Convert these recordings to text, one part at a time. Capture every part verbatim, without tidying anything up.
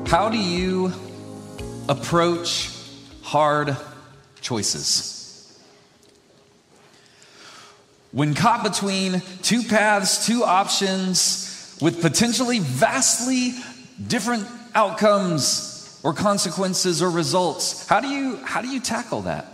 How do you approach hard choices? When caught between two paths, two options with potentially vastly different outcomes or consequences or results, how do you how do you tackle that?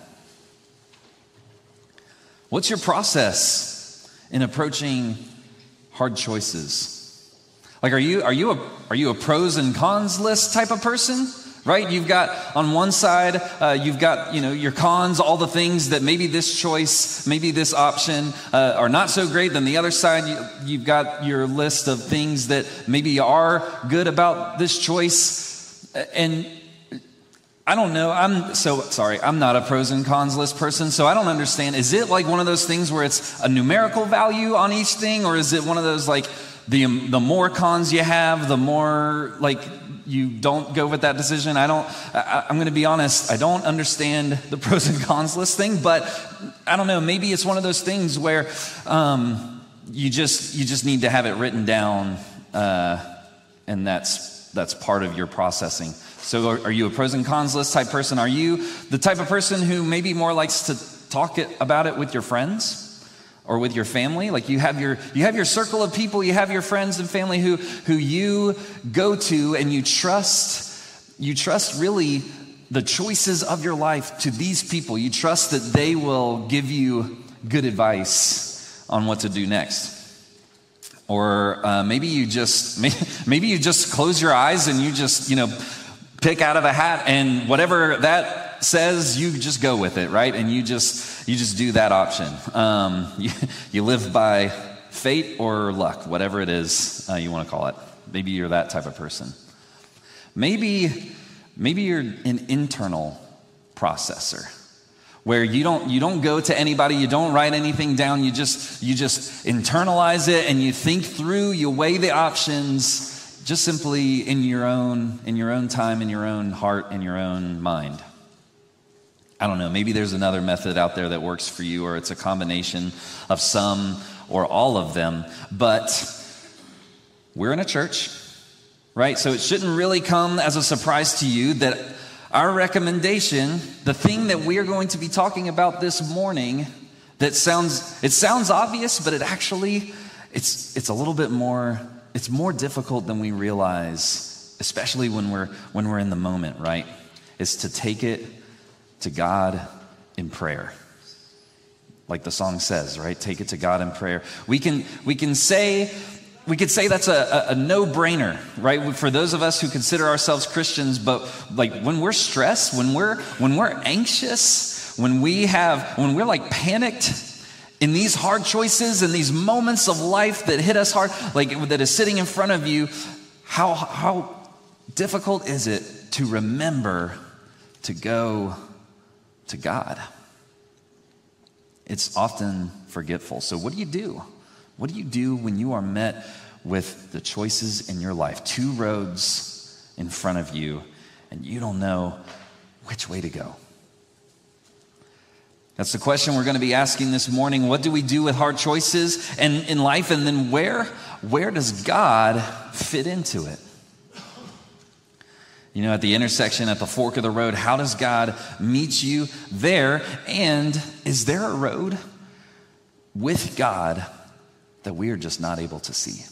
What's your process in approaching hard choices? Like, are you are you a are you a pros and cons list type of person? Right? You've got on one side, uh, you've got, you know, your cons, all the things that maybe this choice, maybe this option uh, are not so great. Then the other side, you, you've got your list of things that maybe are good about this choice. And I don't know. I'm so sorry. I'm not a pros and cons list person, so I don't understand. Is it like one of those things where it's a numerical value on each thing, or is it one of those like the the more cons you have, the more like you don't go with that decision? I don't, I, I'm going to be honest, I don't understand the pros and cons list thing, but I don't know, maybe it's one of those things where um, you just you just need to have it written down, uh, and that's that's part of your processing. So are, are you a pros and cons list type person? Are you the type of person who maybe more likes to talk it, about it with your friends? Or with your family? Like you have your you have your circle of people, you have your friends and family who who you go to, and you trust you trust really the choices of your life to these people. You trust that they will give you good advice on what to do next. Or uh, maybe you just maybe you just close your eyes and you just, you know, pick out of a hat, and whatever that says, you just go with it, right? And you just you just do that option. Um, you, you live by fate or luck, whatever it is uh, you want to call it. Maybe you're that type of person. Maybe maybe you're an internal processor, where you don't you don't go to anybody, you don't write anything down, you just you just internalize it and you think through, you weigh the options just simply in your own in your own time, in your own heart, in your own mind. I don't know, maybe there's another method out there that works for you, or it's a combination of some or all of them, but we're in a church, right? So it shouldn't really come as a surprise to you that our recommendation, the thing that we are going to be talking about this morning, that sounds, it sounds obvious, but it actually, it's it's a little bit more, it's more difficult than we realize, especially when we're when we're in the moment, right? Is to take it to God in prayer. Like the song says, right? Take it to God in prayer. We can we can say we could say that's a, a, a no-brainer, right? For those of us who consider ourselves Christians, but like when we're stressed, when we're when we're anxious, when we have when we're like panicked in these hard choices and these moments of life that hit us hard, like that is sitting in front of you, how how difficult is it to remember to go to God? It's often forgetful. So what do you do? What do you do when you are met with the choices in your life? Two roads in front of you, and you don't know which way to go. That's the question we're going to be asking this morning. What do we do with hard choices and in life? And then where, where does God fit into it? You know, at the intersection, at the fork of the road, how does God meet you there? And is there a road with God that we are just not able to see?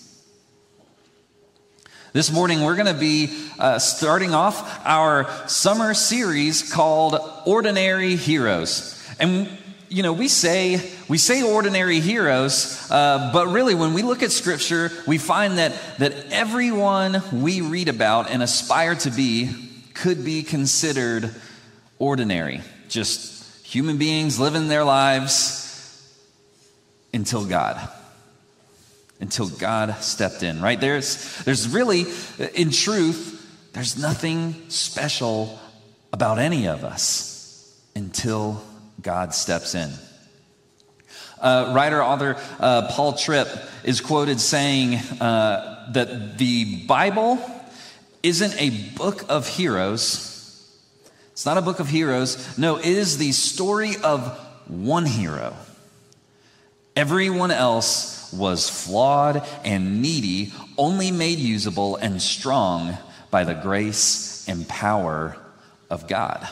This morning, we're going to be uh, starting off our summer series called Ordinary Heroes. And you know, we say we say ordinary heroes, uh, but really when we look at Scripture, we find that that everyone we read about and aspire to be could be considered ordinary. Just human beings living their lives until God. Until God stepped in, right? There's there's really, in truth, there's nothing special about any of us until God steps in. Uh, writer, author uh, Paul Tripp is quoted saying uh, that the Bible isn't a book of heroes. It's not a book of heroes. No, it is the story of one hero. Everyone else was flawed and needy, only made usable and strong by the grace and power of God.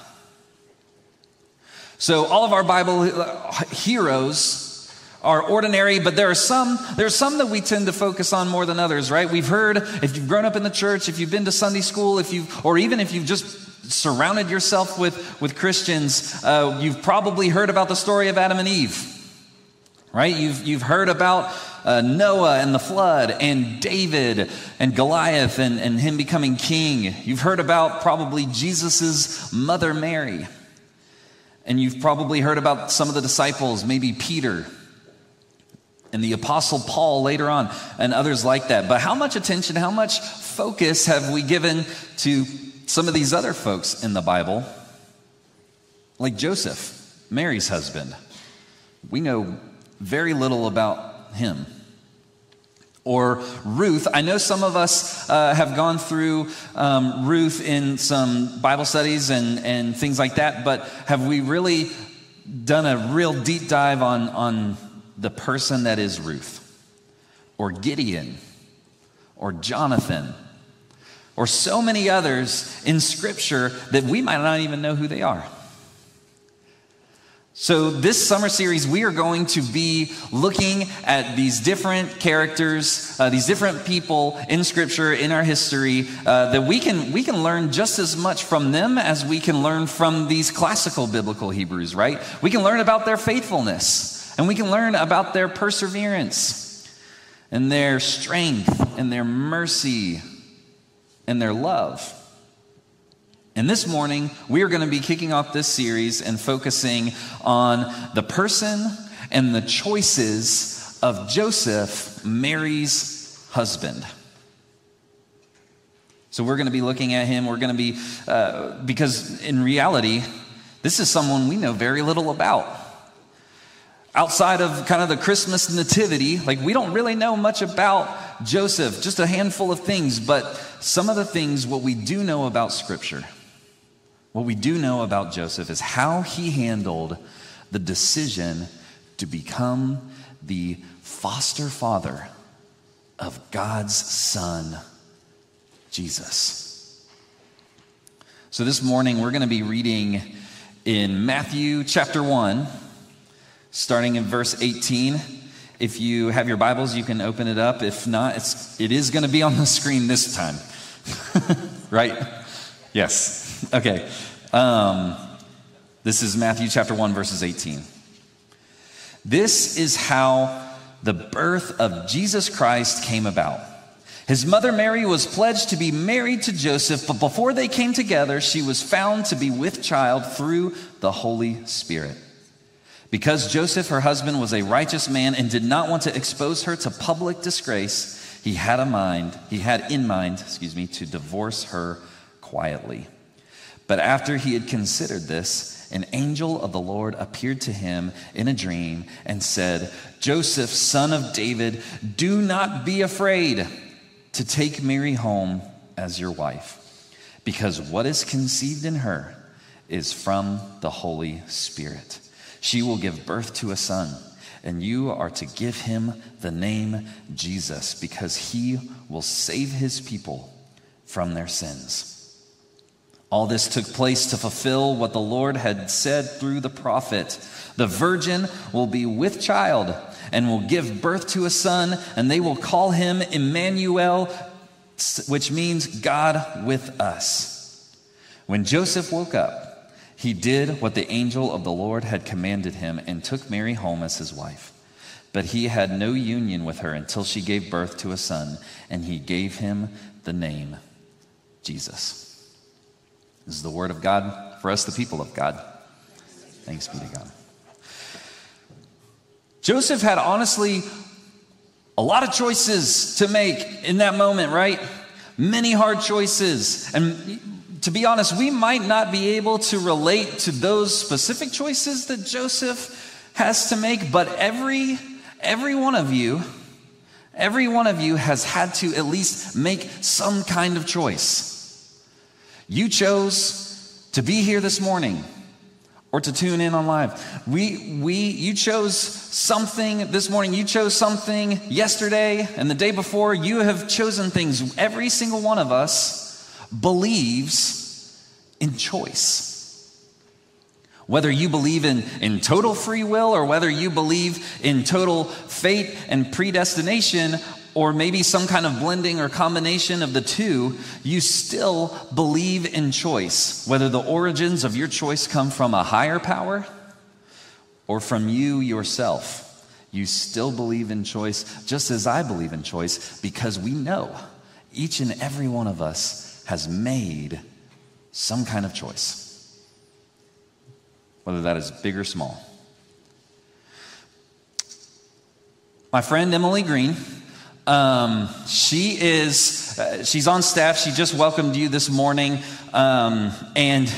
So all of our Bible heroes are ordinary, but there are some there are some that we tend to focus on more than others, right? We've heard, if you've grown up in the church, if you've been to Sunday school, if you've, or even if you've just surrounded yourself with, with Christians, uh, you've probably heard about the story of Adam and Eve, right? You've, you've heard about uh, Noah and the flood, and David and Goliath and, and him becoming king. You've heard about probably Jesus's mother Mary. And you've probably heard about some of the disciples, maybe Peter and the Apostle Paul later on, and others like that. But how much attention, how much focus have we given to some of these other folks in the Bible? Like Joseph, Mary's husband. We know very little about him. Or Ruth. I know some of us uh, have gone through um, Ruth in some Bible studies and, and things like that, but have we really done a real deep dive on, on the person that is Ruth? Or Gideon? Or Jonathan? Or so many others in Scripture that we might not even know who they are. So this summer series, we are going to be looking at these different characters, uh, these different people in Scripture, in our history, uh, that we can we can learn just as much from them as we can learn from these classical biblical Hebrews, right? We can learn about their faithfulness, and we can learn about their perseverance, and their strength, and their mercy, and their love. And this morning, we are going to be kicking off this series and focusing on the person and the choices of Joseph, Mary's husband. So we're going to be looking at him. We're going to be, uh, because in reality, this is someone we know very little about. Outside of kind of the Christmas nativity, like we don't really know much about Joseph, just a handful of things, but some of the things, what we do know about Scripture, what we do know about Joseph is how he handled the decision to become the foster father of God's son, Jesus. So this morning we're going to be reading in Matthew chapter one, starting in verse eighteen. If you have your Bibles, you can open it up. If not, it's, it is going to be on the screen this time. Right? Yes. Okay. Um, this is Matthew chapter one, verses eighteen. This is how the birth of Jesus Christ came about. His mother Mary was pledged to be married to Joseph, but before they came together, she was found to be with child through the Holy Spirit. Because Joseph, her husband, was a righteous man and did not want to expose her to public disgrace, he had a mind, he had in mind, excuse me, to divorce her quietly. But after he had considered this, an angel of the Lord appeared to him in a dream and said, "Joseph, son of David, do not be afraid to take Mary home as your wife, because what is conceived in her is from the Holy Spirit. She will give birth to a son, and you are to give him the name Jesus, because he will save his people from their sins." All this took place to fulfill what the Lord had said through the prophet. The virgin will be with child and will give birth to a son, and they will call him Emmanuel, which means God with us. When Joseph woke up, he did what the angel of the Lord had commanded him and took Mary home as his wife. But he had no union with her until she gave birth to a son, and he gave him the name Jesus. This is the word of God for us, the people of God. Thanks be to God. Joseph had honestly a lot of choices to make in that moment, right? Many hard choices. And to be honest, we might not be able to relate to those specific choices that Joseph has to make, but every every one of you, every one of you has had to at least make some kind of choice. You chose to be here this morning or to tune in on live. We, we, you chose something this morning. You chose something yesterday and the day before. You have chosen things. Every single one of us believes in choice. Whether you believe in, in total free will or whether you believe in total fate and predestination or maybe some kind of blending or combination of the two, you still believe in choice. Whether the origins of your choice come from a higher power or from you yourself, you still believe in choice, just as I believe in choice, because we know each and every one of us has made some kind of choice. Whether that is big or small. My friend Emily Green, um, she is, uh, she's on staff. She just welcomed you this morning. Um, and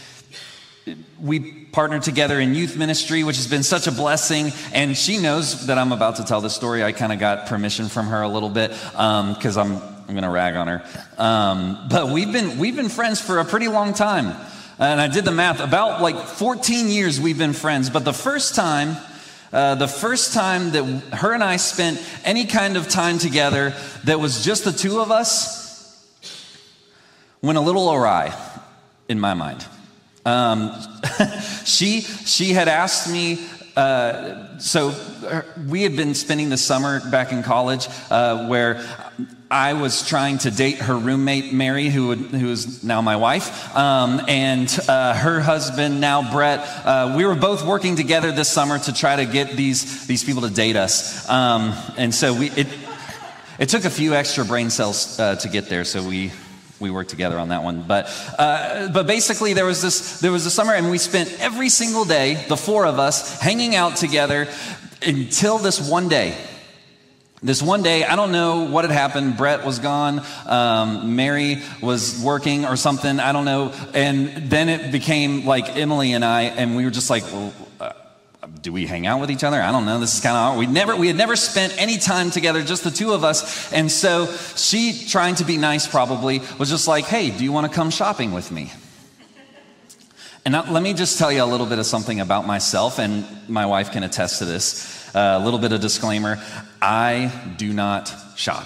we partnered together in youth ministry, which has been such a blessing. And she knows that I'm about to tell this story. I kind of got permission from her a little bit because um, I'm, I'm going to rag on her. Um, but we've been, we've been friends for a pretty long time. And I did the math, about like fourteen years we've been friends. But the first time, uh, the first time that her and I spent any kind of time together that was just the two of us went a little awry in my mind. Um, she, she had asked me, uh, so we had been spending the summer back in college uh, where I was trying to date her roommate, Mary, who would, who is now my wife, um, and uh, her husband, now Brett. Uh, we were both working together this summer to try to get these these people to date us. Um, and so we it it took a few extra brain cells uh, to get there, so we we worked together on that one. But uh, but basically, there was this there was a summer, and we spent every single day, the four of us, hanging out together until this one day. This one day, I don't know what had happened. Brett was gone. Um, Mary was working or something. I don't know. And then it became like Emily and I, and we were just like, well, uh, do we hang out with each other? I don't know. This is kind of, we never, we had never spent any time together, just the two of us. And so she, trying to be nice probably, was just like, hey, do you want to come shopping with me? And now, let me just tell you a little bit of something about myself, and my wife can attest to this. Uh, a little bit of disclaimer. I do not shop.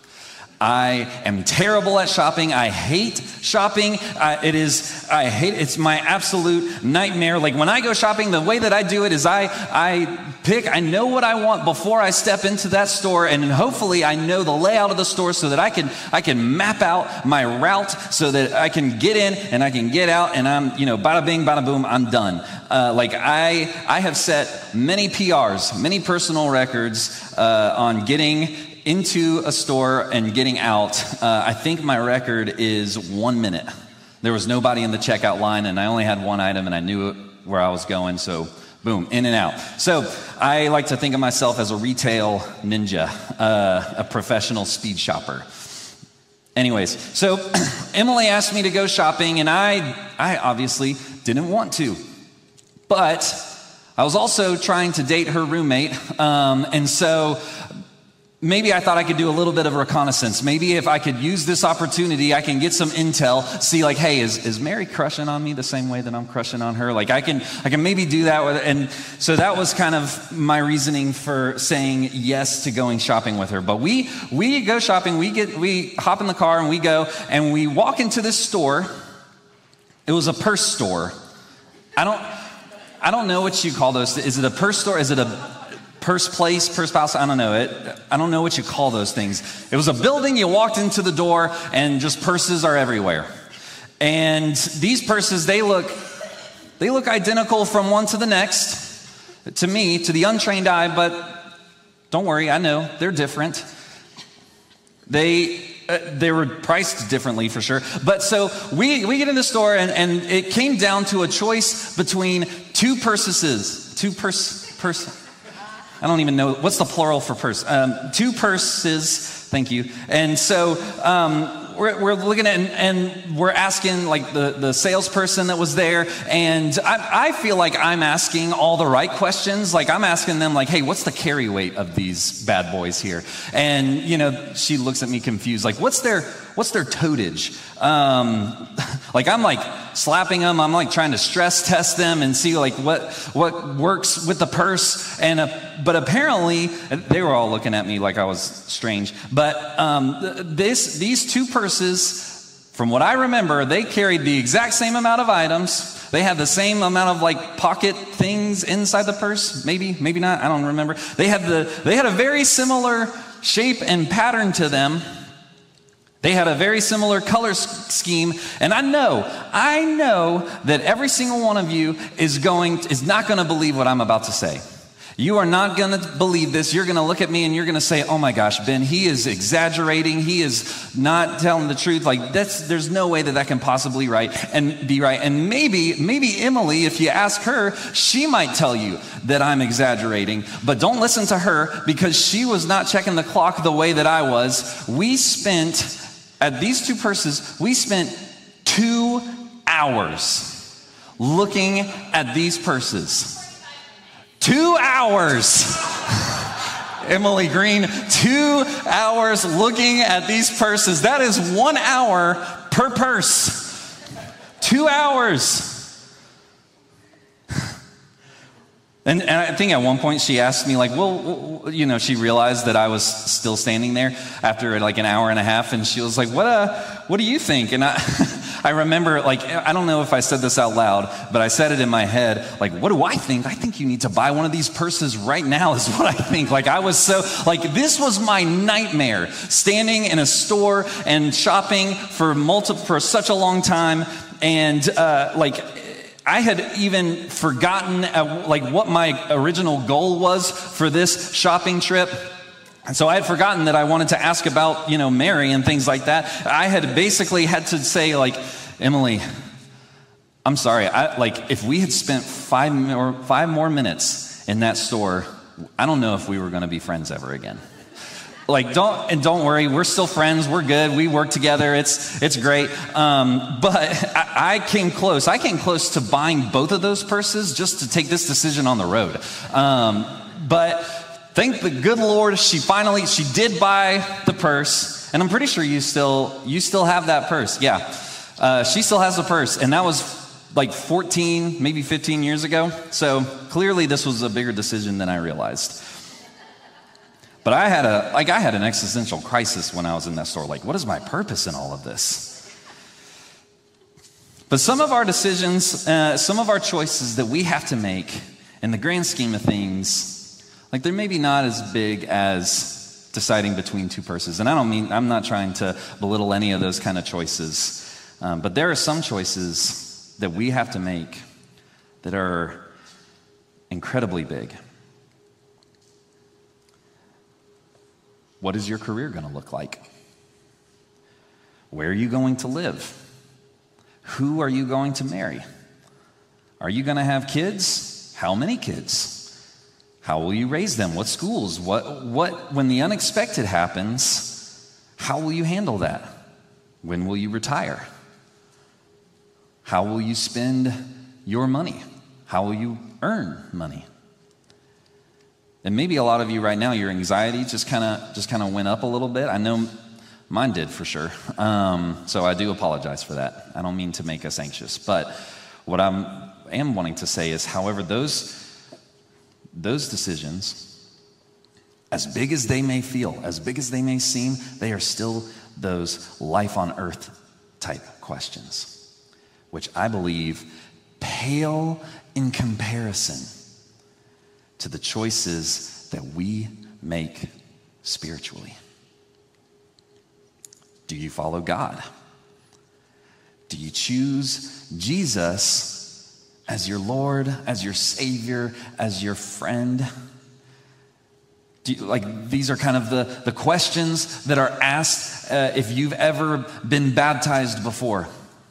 I am terrible at shopping. I hate shopping. Uh, it is, I hate, it's my absolute nightmare. Like when I go shopping, the way that I do it is I, I pick, I know what I want before I step into that store. And hopefully I know the layout of the store so that I can, I can map out my route so that I can get in and I can get out and I'm, you know, bada bing, bada boom, I'm done. Uh, like I, I have set many P Rs, many personal records uh, on getting into a store and getting out. Uh, I think my record is one minute. There was nobody in the checkout line and I only had one item and I knew where I was going. So boom, in and out. So I like to think of myself as a retail ninja, uh, a professional speed shopper. Anyways, so Emily asked me to go shopping and I, I obviously didn't want to. But I was also trying to date her roommate. Um, and so maybe I thought I could do a little bit of reconnaissance. Maybe if I could use this opportunity, I can get some intel, see like, hey, is, is Mary crushing on me the same way that I'm crushing on her? Like I can, I can maybe do that with, and so that was kind of my reasoning for saying yes to going shopping with her. But we, we go shopping, we get, we hop in the car and we go and we walk into this store. It was a purse store. I don't, I don't know what you call those. Is it a purse store? Is it a purse place, purse house? I don't know it. I don't know what you call those things. It was a building. You walked into the door and just purses are everywhere. And these purses, they look, they look identical from one to the next to me, to the untrained eye, but don't worry. I know they're different. They, uh, they were priced differently for sure. But so we, we get in the store and, and it came down to a choice between two purses, two purse, purse. I don't even know, what's the plural for purse? Um, two purses, thank you. And so um, we're, we're looking at, and, and we're asking like the, the salesperson that was there, and I, I feel like I'm asking all the right questions. Like I'm asking them like, hey, what's the carry weight of these bad boys here? And, you know, she looks at me confused, like, what's their, what's their totage? Um, like I'm like slapping them. I'm like trying to stress test them and see like what, what works with the purse. And, uh, but apparently they were all looking at me like I was strange. But, um, this, these two purses From what I remember, they carried the exact same amount of items. They had the same amount of like pocket things inside the purse. Maybe, maybe not. I don't remember. They had the, they had a very similar shape and pattern to them. They had a very similar color scheme. And I know, I know that every single one of you is going, is not going to believe what I'm about to say. You are not going to believe this. You're going to look at me and you're going to say, oh my gosh, Ben, he is exaggerating. He is not telling the truth. Like that's, there's no way that that can possibly right and be right. And maybe, maybe Emily, if you ask her, she might tell you that I'm exaggerating, but don't listen to her because she was not checking the clock the way that I was. We spent, at these two purses, we spent two hours looking at these purses. Two hours. Emily Green, two hours looking at these purses. That is one hour per purse. Two hours. And, and I think at one point she asked me like, well, you know, she realized that I was still standing there after like an hour and a half. And she was like, what, uh, what do you think? And I, I remember like, I don't know if I said this out loud, but I said it in my head. Like, what do I think? I think you need to buy one of these purses right now is what I think. Like I was so, like this was my nightmare, standing in a store and shopping for multiple, for such a long time. And uh, like, I had even forgotten uh, like what my original goal was for this shopping trip. And so I had forgotten that I wanted to ask about, you know, Mary and things like that. I had basically had to say like, Emily, I'm sorry. I, like if we had spent five more, five more minutes in that store, I don't know if we were going to be friends ever again. Like don't, and don't worry, we're still friends, we're good, we work together, it's it's great. Um, but I, I came close, I came close to buying both of those purses just to take this decision on the road. Um, but thank the good Lord, she finally, she did buy the purse, and I'm pretty sure you still, you still have that purse, yeah. Uh, she still has the purse, and that was like fourteen, maybe fifteen years ago. So clearly this was a bigger decision than I realized. But I had a, like I had an existential crisis when I was in that store. Like, what is my purpose in all of this? But some of our decisions, uh, some of our choices that we have to make in the grand scheme of things, like they're maybe not as big as deciding between two purses. And I don't mean, I'm not trying to belittle any of those kind of choices. Um, but there are some choices that we have to make that are incredibly big. What is your career going to look like? Where are you going to live? Who are you going to marry? Are you going to have kids? How many kids? How will you raise them? What schools? What, what, when the unexpected happens, how will you handle that? When will you retire? How will you spend your money? How will you earn money? And maybe a lot of you right now, your anxiety just kind of just kind of went up a little bit. I know mine did for sure. Um, so I do apologize for that. I don't mean to make us anxious. But what I am wanting to say is, however, those, those decisions, as big as they may feel, as big as they may seem, they are still those life on earth type questions, which I believe pale in comparison to the choices that we make spiritually. Do you follow God? Do you choose Jesus as your Lord, as your Savior, as your friend? Do you, like these are kind of the, the questions that are asked uh, if you've ever been baptized before.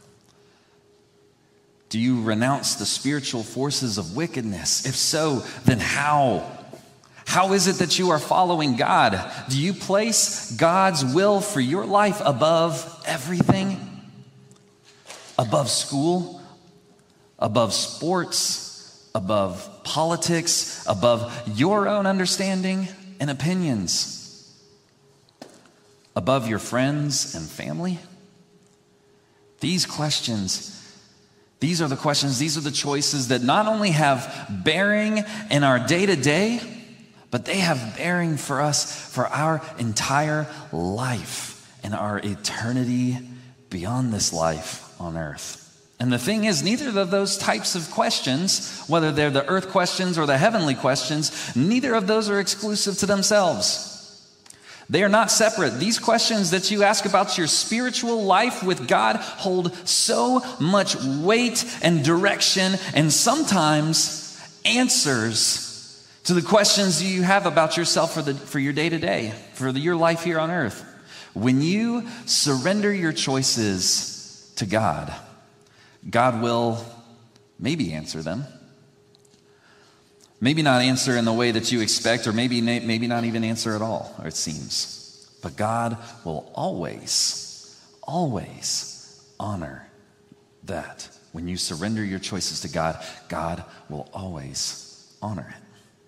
Do you renounce the spiritual forces of wickedness? If so, then how? How is it that you are following God? Do you place God's will for your life above everything? Above school? Above sports? Above politics? Above your own understanding and opinions? Above your friends and family? These questions These are the questions, these are the choices that not only have bearing in our day-to-day, but they have bearing for us for our entire life and our eternity beyond this life on earth? And the thing is, neither of those types of questions, whether they're the earth questions or the heavenly questions, neither of those are exclusive to themselves. They are not separate. These questions that you ask about your spiritual life with God hold so much weight and direction and sometimes answers to the questions you have about yourself for, the, for your day-to-day, for the, your life here on earth. When you surrender your choices to God, God will maybe answer them. Maybe not answer in the way that you expect, or maybe, maybe not even answer at all, or it seems. But God will always, always honor that. When you surrender your choices to God, God will always honor it.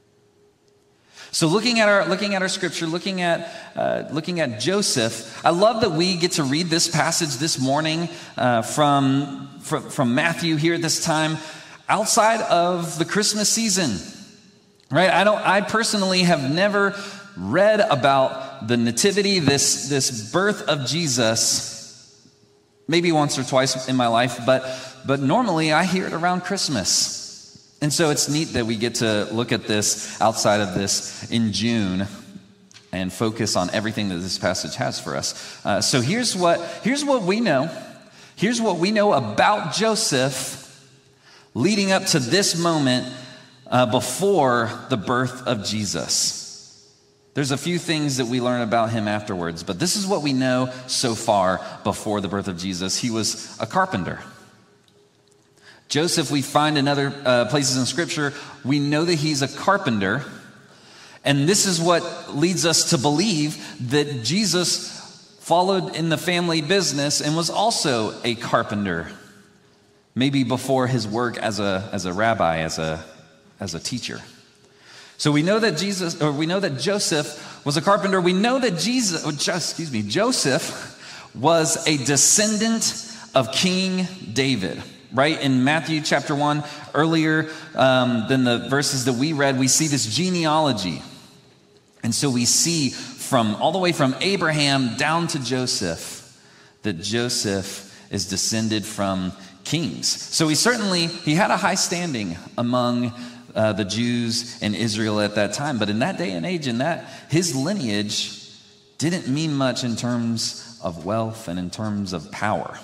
So looking at our looking at our scripture, looking at uh, looking at Joseph, I love that we get to read this passage this morning uh, from, from from Matthew here at this time, outside of the Christmas season, right? I don't. I personally have never read about the nativity, this this birth of Jesus, maybe once or twice in my life, but but normally I hear it around Christmas. And so it's neat that we get to look at this outside of this in June and focus on everything that this passage has for us. Uh, so here's what, here's what we know. Here's what we know about Joseph leading up to this moment uh, before the birth of Jesus. There's a few things that we learn about him afterwards, but this is what we know so far before the birth of Jesus. He was a carpenter. Joseph, we find in other uh, places in Scripture, we know that he's a carpenter. And this is what leads us to believe that Jesus followed in the family business and was also a carpenter. Maybe before his work as a, as a rabbi, as a, as a teacher. So we know that Jesus, or we know that Joseph was a carpenter. We know that Jesus, or just, excuse me, Joseph was a descendant of King David. Right, in Matthew chapter one, earlier um, than the verses that we read, we see this genealogy. And so we see from all the way from Abraham down to Joseph, that Joseph is descended from kings. So he certainly, he had a high standing among uh, the Jews in Israel at that time. But in that day and age, in that, his lineage didn't mean much in terms of wealth and in terms of power.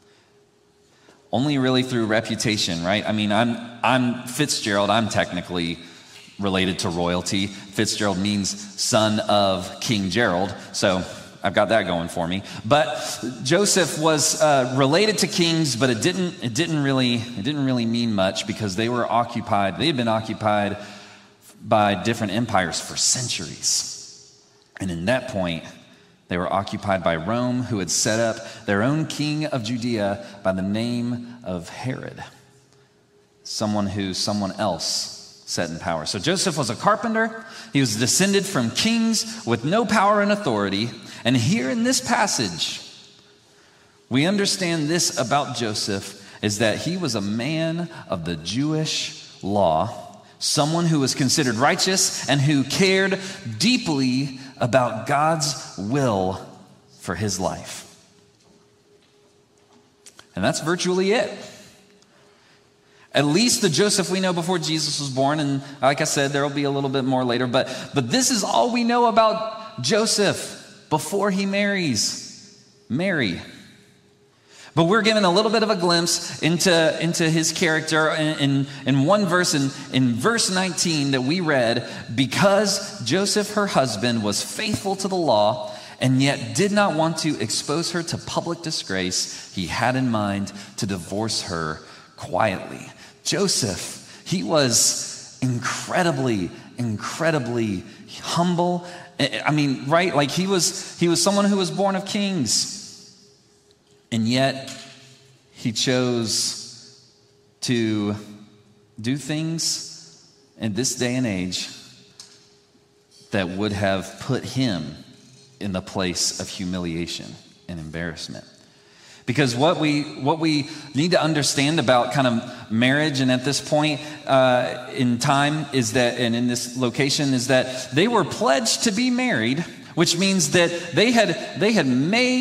Only really through reputation, right? I mean, I'm I'm Fitzgerald. I'm technically related to royalty. Fitzgerald means son of King Gerald, so I've got that going for me. But Joseph was uh, related to kings, but it didn't it didn't really it didn't really mean much because they were occupied. They had been occupied by different empires for centuries, and in that point, they were occupied by Rome, who had set up their own king of Judea by the name of Herod, someone who someone else set in power. So Joseph was a carpenter. He was descended from kings with no power and authority. And here in this passage, we understand this about Joseph, is that he was a man of the Jewish law, someone who was considered righteous and who cared deeply about God's will for his life. And that's virtually it. At least the Joseph we know before Jesus was born, and like I said, there will be a little bit more later, but, but this is all we know about Joseph before he marries Mary. But we're given a little bit of a glimpse into, into his character in, in, in one verse, in, in verse nineteen that we read, because Joseph, her husband, was faithful to the law and yet did not want to expose her to public disgrace, he had in mind to divorce her quietly. Joseph, he was incredibly, incredibly humble. I mean, right? Like he was, he was someone who was born of kings. And yet, he chose to do things in this day and age that would have put him in the place of humiliation and embarrassment. Because what we what we need to understand about kind of marriage, and at this point uh, in time is that, and in this location, is that they were pledged to be married, which means that they had they had made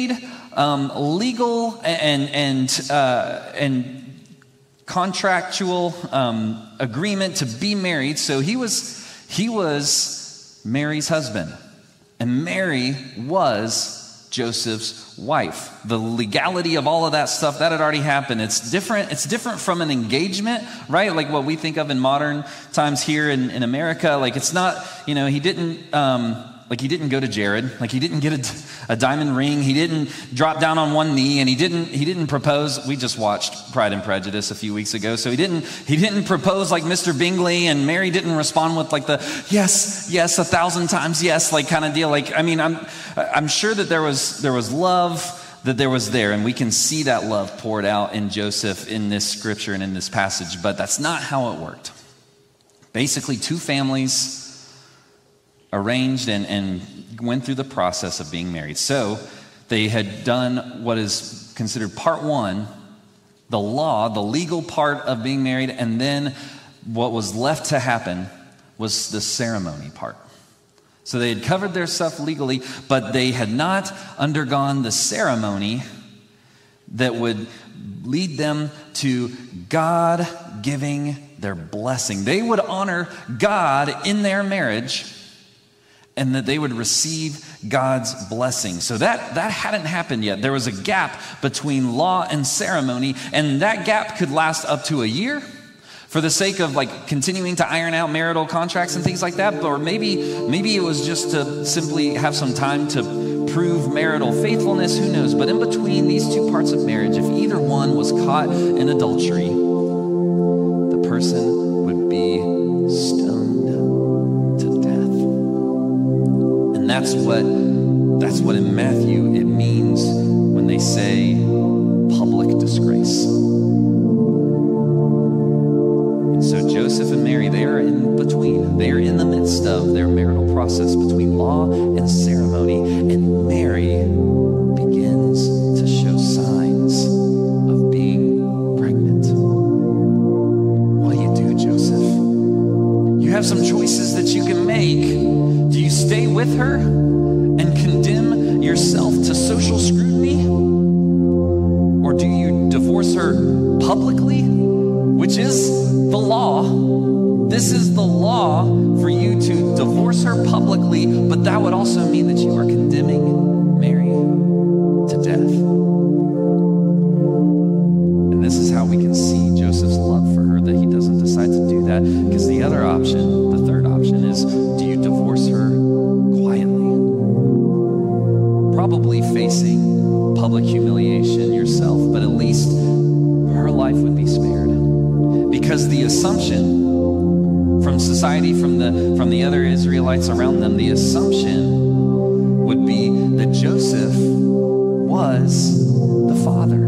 um, legal and and uh, and contractual um, agreement to be married. So he was he was Mary's husband, and Mary was Joseph's wife. The legality of all of that stuff, that had already happened. It's different. It's different from an engagement, right? Like what we think of in modern times here in, in America. Like it's not, you know, he didn't, um, like he didn't go to Jared. Like he didn't get a, a diamond ring. He didn't drop down on one knee, and he didn't, he didn't propose. We just watched Pride and Prejudice a few weeks ago. So he didn't, he didn't propose like Mister Bingley, and Mary didn't respond with like the yes, yes, a thousand times yes, like kind of deal. Like, I mean, I'm, I'm sure that there was, there was love, that there was there, and we can see that love poured out in Joseph in this scripture and in this passage, but that's not how it worked. Basically, two families arranged and, and went through the process of being married. So they had done what is considered part one, the law, the legal part of being married, and then what was left to happen was the ceremony part. So they had covered their stuff legally, but they had not undergone the ceremony that would lead them to God giving their blessing. They would honor God in their marriage, and that they would receive God's blessing. So that, that hadn't happened yet. There was a gap between law and ceremony, and that gap could last up to a year for the sake of like continuing to iron out marital contracts and things like that. Or maybe, maybe it was just to simply have some time to prove marital faithfulness. Who knows? But in between these two parts of marriage, if either one was caught in adultery, the person would be stoned to death. And that's what that's what in Matthew it means when they say public disgrace. And so Joseph and Mary, they are in between. They are in the midst of their marital process between law and ceremony. And Mary begins to show signs of being pregnant. What do you do, Joseph? You have some choices that you can make. Do you stay with her and condemn yourself to social scrutiny? Or do you divorce her publicly, which is the law? This is the law for you to divorce her publicly, but that would also mean that you are condemning Mary to death. And this is how we can see Joseph's love for her, that he doesn't decide to do that, because the other option, the third option, is do you divorce her quietly? Probably facing public humiliation yourself, but at least her life would be spared. Because the assumption from society, from the from the other Israelites around them, the assumption would be that Joseph was the father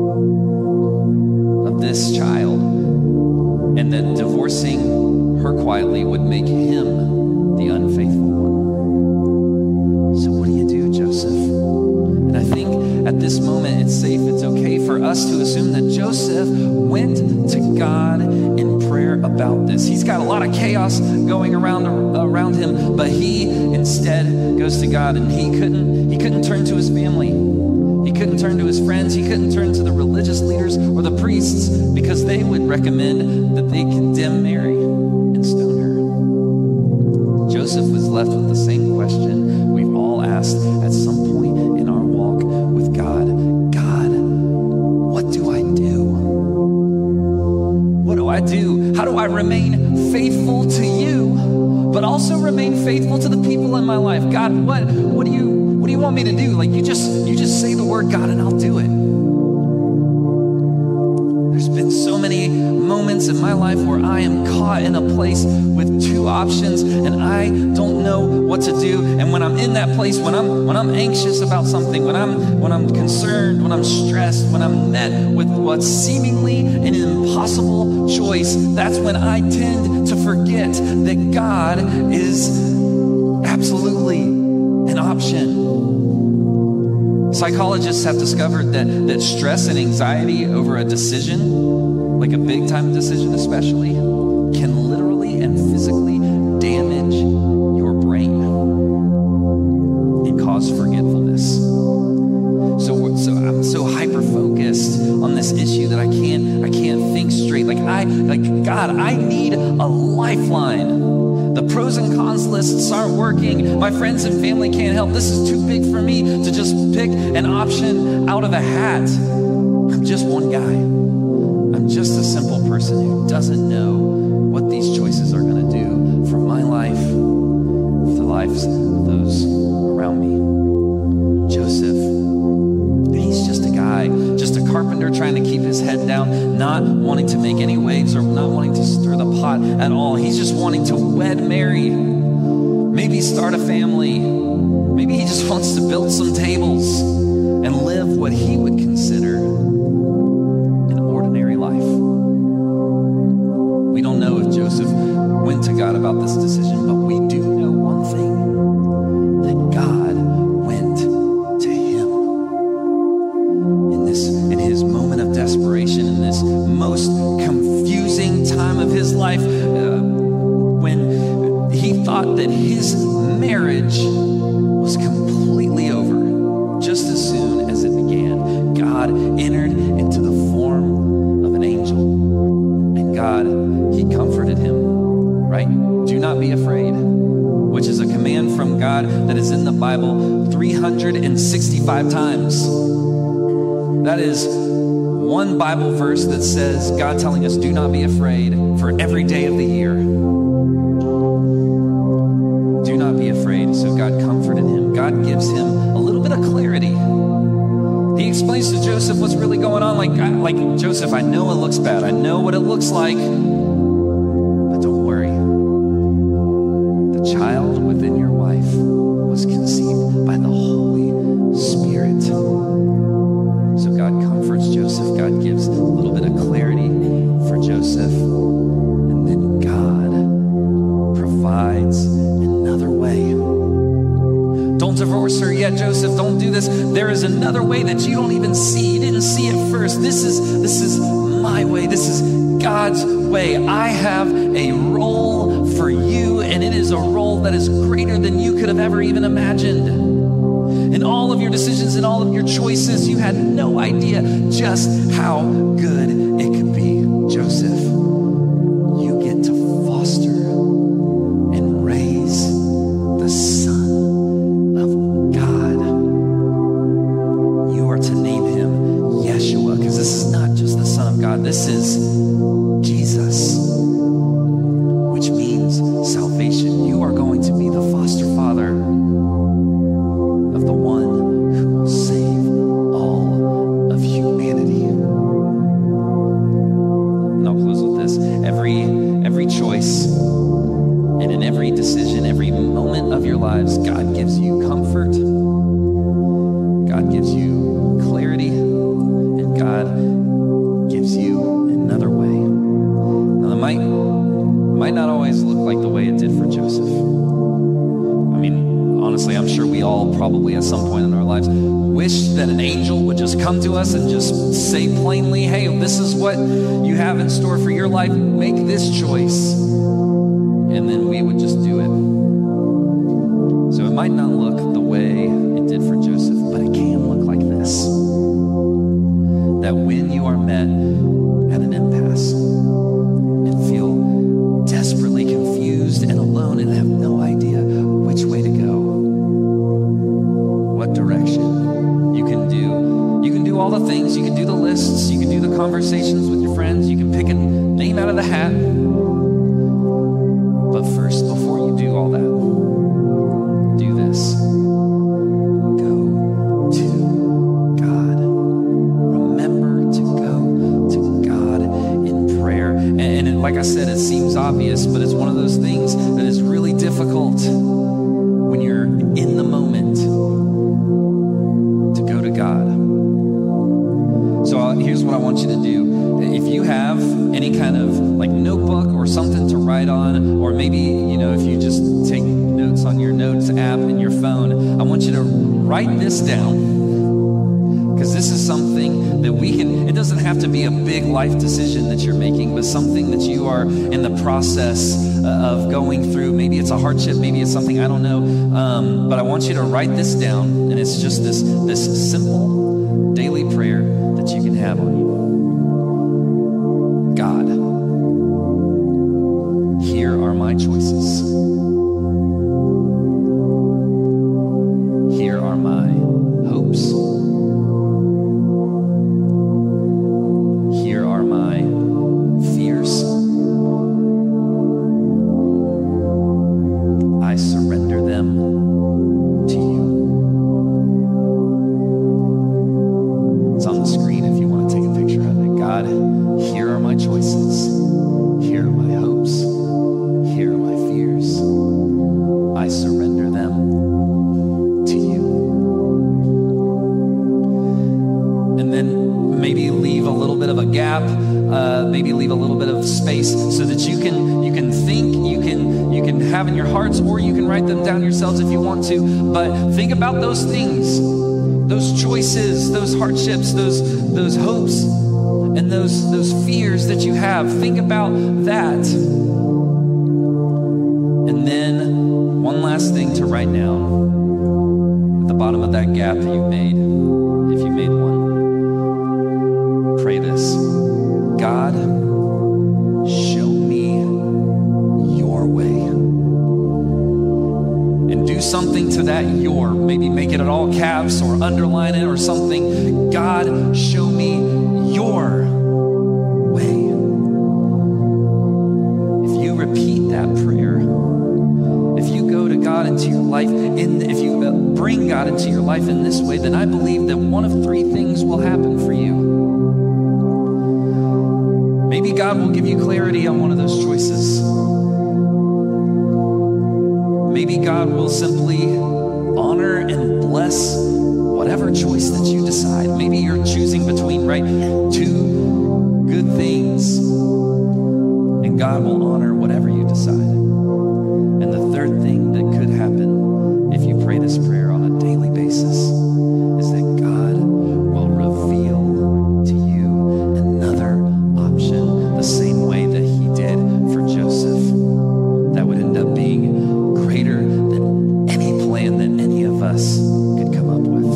of this child, and that divorcing her quietly would make him the unfaithful one. So what do you do, Joseph? And I think at this moment it's safe, it's okay for us to assume that Joseph went to God in prayer about this. He's got a lot of chaos going around around him, but he instead goes to God, and he couldn't he couldn't turn to his family. He couldn't turn to his friends. He couldn't turn to the religious leaders or the priests, because they would recommend that they condemn Mary and stone her. Joseph was left with the same question we've all asked at some point in our walk with God. God, what do I do? What do I do? How do I remain faithful to you, but also remain faithful to the people in my life? God, what, what do you what do you want me to do? Like you just you just say the word, God, and I'll do it. There's been so many moments in my life where I am caught in a place with two options, and I don't know what to do. And when I'm in that place, when I'm when I'm anxious about something, when I'm when I'm concerned, when I'm stressed, when I'm met with what's seemingly an impossible choice, that's when I tend to forget that God is absolutely an option. Psychologists have discovered that, that stress and anxiety over a decision, like a big time decision especially, can literally and physically damage your brain and cause forgetfulness. So, on this issue that I can't, I can't think straight. Like I, like God, I need a lifeline. The pros and cons lists aren't working. My friends and family can't help. This is too big for me to just pick an option out of a hat. I'm just one guy. I'm just a simple person who doesn't know what these choices are going to do for my life, for the lives of those around me. Joseph, he's just a guy, just a carpenter trying to keep his head down, not wanting to make any waves or not wanting to stir the pot at all. He's just wanting to wed Mary, maybe start a family. Maybe he just wants to build some tables and live what he would consider an ordinary life. We don't know if Joseph went to God about this decision, but we do know one thing, that God went to him. In this, in his moment of desperation, in this most confusing time of his life, uh, when he thought that his marriage was completely over, just as soon as it began, God entered into the form of an angel. And God, he comforted him, right? Do not be afraid, which is a command from God that is in the Bible three hundred sixty-five times. That is one Bible verse that says God telling us do not be afraid for every day of the year. Do not be afraid. So God comforted him. God gives him a little bit of clarity. He explains to Joseph what's really going on. Like, like Joseph, I know it looks bad. I know what it looks like. But don't worry. The child within your wife was conceived by the Holy Spirit. So God comforts Joseph. God gives a little bit of clarity for Joseph. And then God provides another way. Don't divorce her yet, Joseph. Don't do this. There is another way that you don't even see. You didn't see it first. This is this is my way. This is God's way. I have a role for you, and it is a role that is greater than you could have ever even imagined. In all of your decisions and all of your choices, you had no idea just how good it could be. Joseph, you get to foster and raise the Son of God. You are to name him Yeshua, because this is not just the Son of God. This is Jesus, which means salvation. You are going to be the foster father of the one who will save all of humanity. And I'll close with this. Every, every choice and in every decision, every moment of your lives, God gives you comfort. God gives you clarity. And God gives you another way. Now, it might, might not always look like the way it did for Joseph. I mean, honestly, I'm sure we all probably at some point in our lives wish that an angel would just come to us and just say plainly, hey, this is what you have in store for your life. Make this choice. And then we would just do it. So it might not look the way it did for Joseph, but it can look like this. That when you are met at an impasse and feel desperately confused and alone and have no idea which way to go, what direction, you can do, you can do all the things, you can do the lists, you can do the conversations with your friends, you can pick a name out of the hat. But first, before you do all that, do this. Go to God. Remember to go to God in prayer. And, and it, like I said, it seems obvious, but it's one of those things that is really difficult when you're in the moment to go to God. So uh, here's what I want you to do. If you have any kind of like notebook or something to write on, or maybe, you know, if you just take notes on your notes app in your phone, I want you to write this down, because this is something that we can, it doesn't have to be a big life decision that you're making, but something that you are in the process of going through. Maybe it's a hardship, maybe it's something, I don't know, um, but I want you to write this down, and it's just this, this simple daily prayer that you can have. have on you. God, here are my choices. Here are my hopes. Here are my fears. I surrender them to you. It's on the screen if you want to take a picture of it. God, here are my choices. Here are my hopes. Here are my fears. I surrender them to you. And then maybe leave a little bit of a gap, uh, maybe leave a little bit of space so that you can you can think, you can you can have in your hearts, or you can write them down yourselves if you want to. But think about those things, those choices, those hardships, those those hopes, and those those fears that you have. Think about that. And then one last thing to write down at the bottom of that gap that you've made, if you made one. Pray this. God, show me your way. And do something to that your. Maybe make it at all caps or underline it or something. God, show me your way. If you repeat that prayer, if you go to God into your life, in, if you bring God into your life in this way, then I believe that one of three things will happen for you. Maybe God will give you clarity on one of those choices. Maybe God will simply honor and bless whatever choice that you decide. Maybe you're choosing between, right, two good things, and God will honor whatever you decide. And the third thing that could happen if you pray this prayer on a daily basis is that God will reveal to you another option the same way that he did for Joseph. That would end up being greater than any plan that any of us could come up with.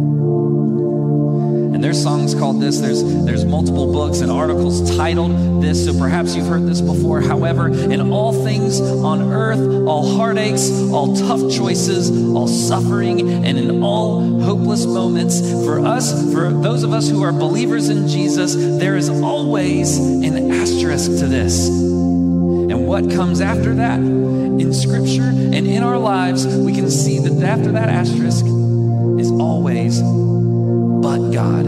And there's songs called this. There's there's multiple books and articles titled this, so perhaps you've heard this before. However, in all things on earth, all heartaches, all tough choices, all suffering, and in all hopeless moments, for us, for those of us who are believers in Jesus, there is always an asterisk to this. And what comes after that? In Scripture and in our lives, we can see that after that asterisk is always, but God.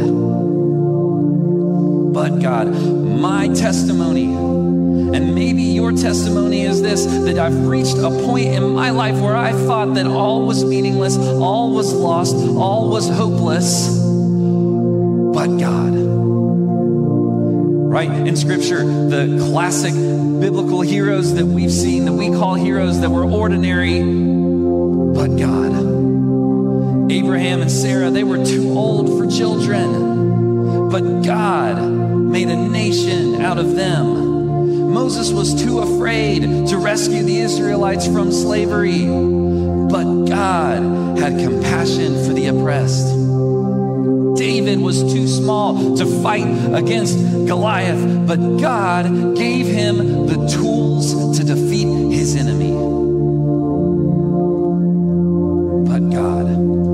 But God. My testimony, and maybe your testimony is this, that I've reached a point in my life where I thought that all was meaningless, all was lost, all was hopeless, but God. Right? In Scripture, the classic biblical heroes that we've seen, that we call heroes, that were ordinary, but God. Abraham and Sarah, they were too old for children, but God made a nation out of them. Moses was too afraid to rescue the Israelites from slavery, but God had compassion for the oppressed. David was too small to fight against Goliath, but God gave him the tools to defeat his enemy. But God,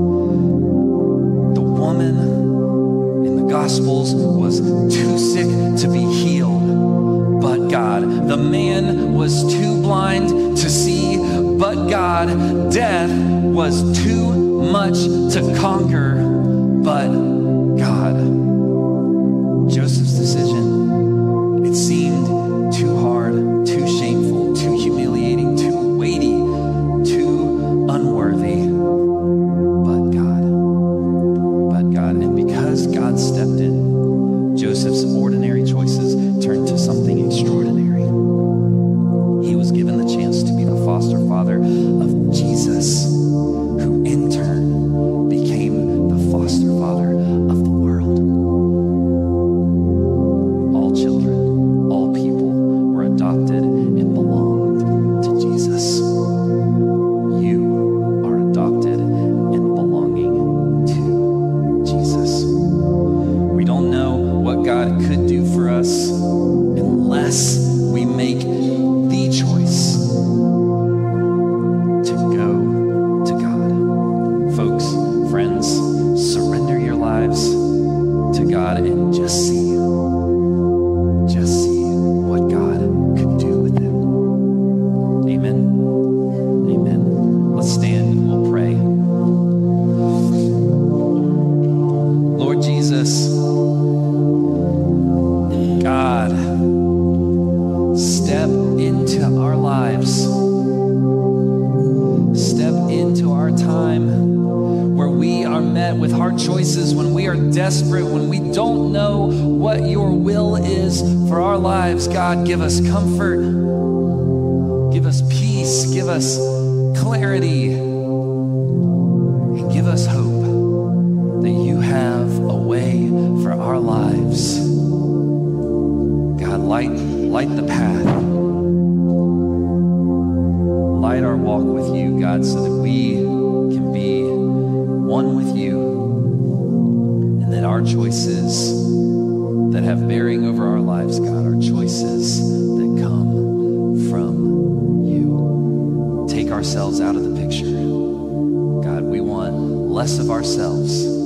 the woman in the Gospels was too sick to be healed, but God. The man was too blind to see, but God. Death was too much to conquer, but God. Joseph's decision, it seemed too hard, too shameful, too humiliating, too weighty, too unworthy, but God. But God. And because God stepped in, Joseph's ordinary choices turned to something extraordinary. He was given the chance to be the foster father of Jesus, who in turn became the foster father of the world. All children, all people were adopted and belonged to Jesus. You are adopted and belonging to Jesus. We don't know what what God could do for us unless we make the choice to go to God. Folks, friends, surrender your lives to God and just see, just see what God could do with it. Amen. Amen. Let's stand and we'll pray. Lord Jesus, God, step into our lives. Step into our time where we are met with hard choices, when we are desperate, when we don't know what your will is for our lives. God, give us comfort. Give us peace. Give us clarity. And give us hope that you have a way for our lives. God, light, light the path. Light our walk with you, God, so that we can be one with you, and that our choices that have bearing over our lives, God, are choices that come from you. Take ourselves out of the picture. God, we want less of ourselves